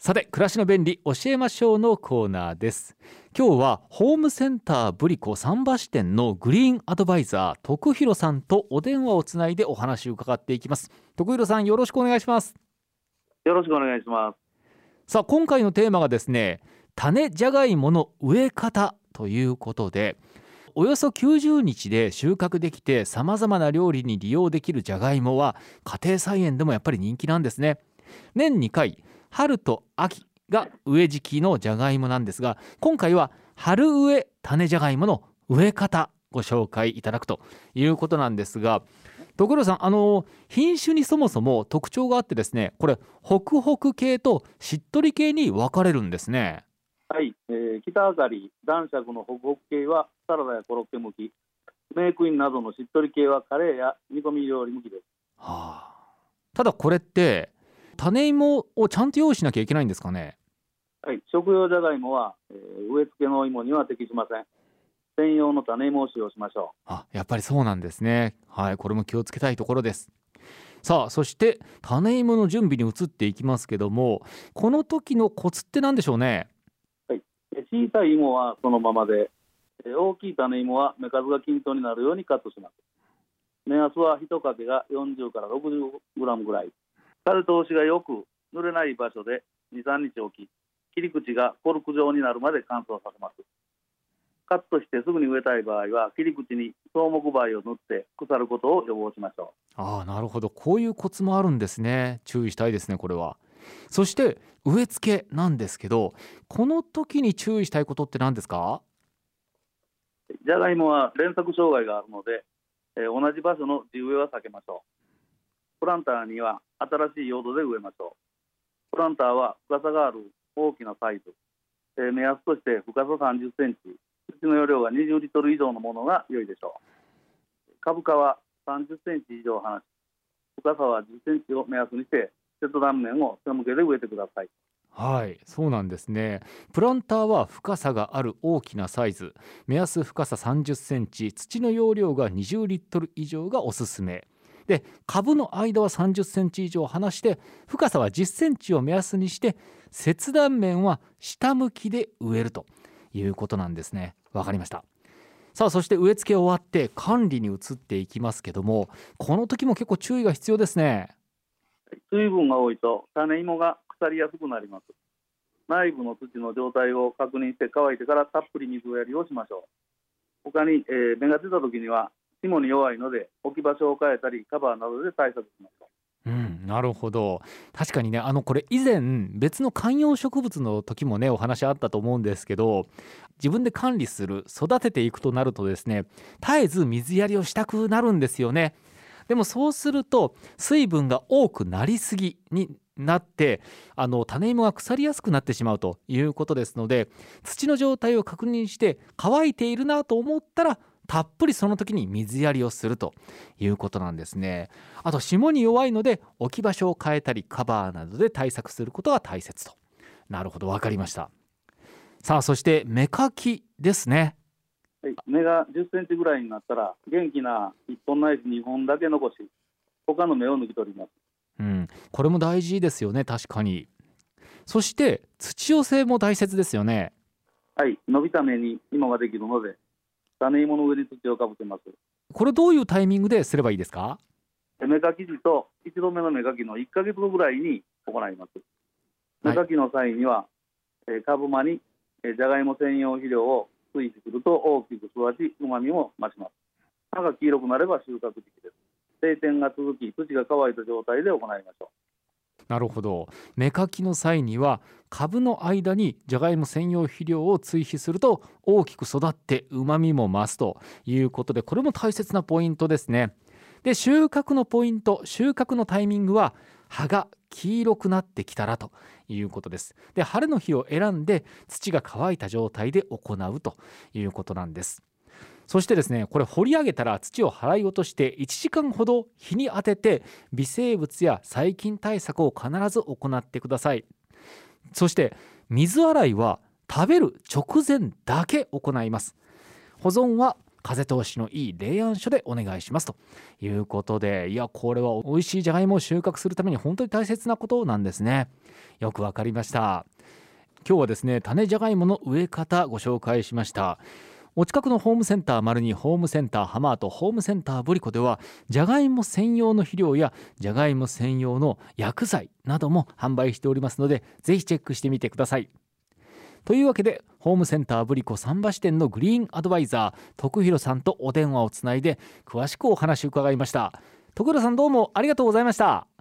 さて、暮らしの便利教えましょうのコーナーです。今日はホームセンターブリコ桟橋店のグリーンアドバイザー徳弘さんとお電話をつないでお話を伺っていきます。徳弘さん、よろしくお願いします。 よろしくお願いします。 さあ、今回のテーマがですね、種じゃがいもの植え方ということで、およそ90日で収穫できてさまざまな料理に利用できるじゃがいもは家庭菜園でもやっぱり人気なんですね。年2回、春と秋が植え時期のじゃがいもなんですが、今回は春植え種じゃがいもの植え方ご紹介いただくということなんですが、所さん、品種にそもそも特徴があってですね、これホクホク系としっとり系に分かれるんですね。 はい、北あかり男爵のホクホク系はサラダやコロッケ向き、メークインなどのしっとり系はカレーや煮込み料理向きです。 ただこれって種芋をちゃんと用意しなきゃいけないんですかね。 はい、食用じゃがいもは、植え付けの芋には適しません。専用の種芋を使用しましょう。やっぱりそうなんですね。はい、これも気をつけたいところです。さあ、そして種芋の準備に移っていきますけども、この時のコツって何でしょうね。 はい、小さい芋はそのままで、大きい種芋は芽数が均等になるようにカットします。目安は1かけが40から60グラムぐらい。風通しがよく濡れない場所で 2,3 日置き、切り口がコルク状になるまで乾燥させます。カットしてすぐに植えたい場合は切り口に草木灰を塗って腐ることを予防しましょう。なるほど、こういうコツもあるんですね。注意したいですね、これは。そして植え付けなんですけど、この時に注意したいことって何ですか？ じゃがいもは連作障害があるので、同じ場所の地植えは避けましょう。プランターには新しい用土で植えましょう。プランターは深さがある大きなサイズ、目安として深さ30センチ、土の容量が20リットル以上のものが良いでしょう。株価は30センチ以上離し、深さは10センチを目安にして切断面を背向けで植えてください。 はい、そうなんですね。プランターは深さがある大きなサイズ、目安深さ30センチ、土の容量が20リットル以上がおすすめで、株の間は30センチ以上離して深さは10センチを目安にして切断面は下向きで植えるということなんですね。わかりました。さあ、そして植え付け終わって管理に移っていきますけども、この時も結構注意が必要ですね。 水分が多いと種芋が腐りやすくなります。内部の土の状態を確認して乾いてからたっぷり水やりをしましょう。他に、芽が出た時には霜に弱いので置き場所を変えたりカバーなどで対策しましょう。 なるほど。確かにね、これ以前別の観葉植物の時もねお話あったと思うんですけど、自分で管理する育てていくとなるとですね、絶えず水やりをしたくなるんですよね。でもそうすると水分が多くなりすぎになって種芋が腐りやすくなってしまうということですので、土の状態を確認して乾いているなと思ったらたっぷりその時に水やりをするということなんですね。あと霜に弱いので置き場所を変えたりカバーなどで対策することが大切と。なるほど、分かりました。さあ、そして芽かきですね。 はい、芽が10センチぐらいになったら元気な1本ないし2本だけ残し、他の芽を抜き取ります。 これも大事ですよね。確かに。そして土寄せも大切ですよね。 はい、伸びた芽に芋ができるので種芋の上に土をかぶせます。 これどういうタイミングですればいいですか？ 芽かき時と1度目の芽かきの1ヶ月後ぐらいに行います。芽かきの際には、株間にじゃがいも専用肥料を追肥すると大きく育ちうまみも増します。葉が黄色くなれば収穫時期です。晴天が続き土が乾いた状態で行いましょう。 なるほど。芽かきの際には株の間にじゃがいも専用肥料を追肥すると大きく育ってうまみも増すということで、これも大切なポイントですね。で、収穫のポイント、収穫のタイミングは葉が黄色くなってきたらということです。で、晴れの日を選んで土が乾いた状態で行うということなんです。そしてですね、これ掘り上げたら土を払い落として1時間ほど日に当てて微生物や細菌対策を必ず行ってください。そして水洗いは食べる直前だけ行います。保存は風通しのいい冷暗所でお願いしますということで、いやこれは美味しいじゃがいもを収穫するために本当に大切なことなんですね。よくわかりました。今日はですね、種じゃがいもの植え方ご紹介しました。お近くのホームセンター丸に、ホームセンターハマート、ホームセンターブリコではじゃがいも専用の肥料やじゃがいも専用の薬剤なども販売しておりますので、ぜひチェックしてみてください。というわけで、ホームセンターブリコ桟橋店のグリーンアドバイザー徳弘さんとお電話をつないで詳しくお話を伺いました。徳弘さん、どうもありがとうございました。